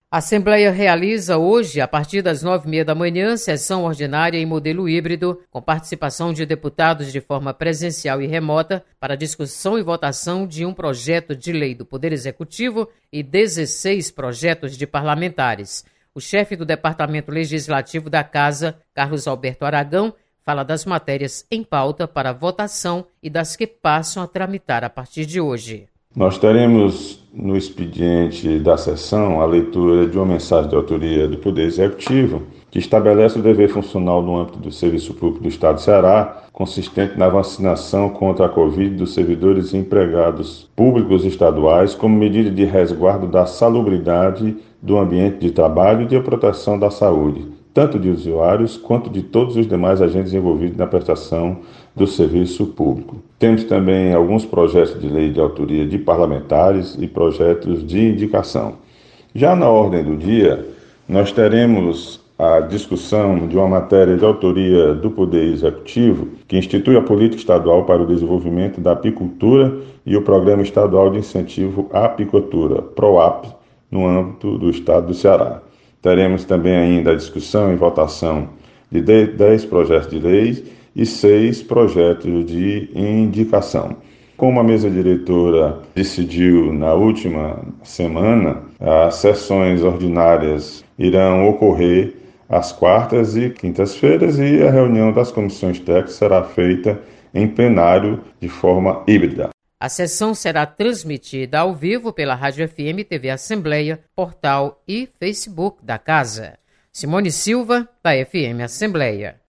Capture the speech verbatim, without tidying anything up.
A Assembleia realiza hoje, a partir das nove e meia da manhã, sessão ordinária em modelo híbrido, com participação de deputados de forma presencial e remota, para discussão e votação de um projeto de lei do Poder Executivo e dezesseis projetos de parlamentares. O chefe do Departamento Legislativo da Casa, Carlos Alberto Aragão, fala das matérias em pauta para votação e das que passam a tramitar a partir de hoje. Nós teremos no expediente da sessão a leitura de uma mensagem de autoria do Poder Executivo que estabelece o dever funcional no âmbito do Serviço Público do Estado do Ceará, consistente na vacinação contra a Covid dos servidores e empregados públicos estaduais como medida de resguardo da salubridade do ambiente de trabalho e de proteção da saúde, tanto de usuários quanto de todos os demais agentes envolvidos na prestação do serviço público. Temos também alguns projetos de lei de autoria de parlamentares e projetos de indicação. Já na ordem do dia, nós teremos a discussão de uma matéria de autoria do Poder Executivo que institui a Política Estadual para o Desenvolvimento da Apicultura e o Programa Estadual de Incentivo à Apicultura, PROAP, no âmbito do Estado do Ceará. Teremos também ainda a discussão e votação de dez projetos de leis e seis projetos de indicação. Como a mesa diretora decidiu na última semana, as sessões ordinárias irão ocorrer às quartas e quintas-feiras e a reunião das comissões técnicas será feita em plenário de forma híbrida. A sessão será transmitida ao vivo pela Rádio F M, T V Assembleia, portal e Facebook da Casa. Simone Silva, da F M Assembleia.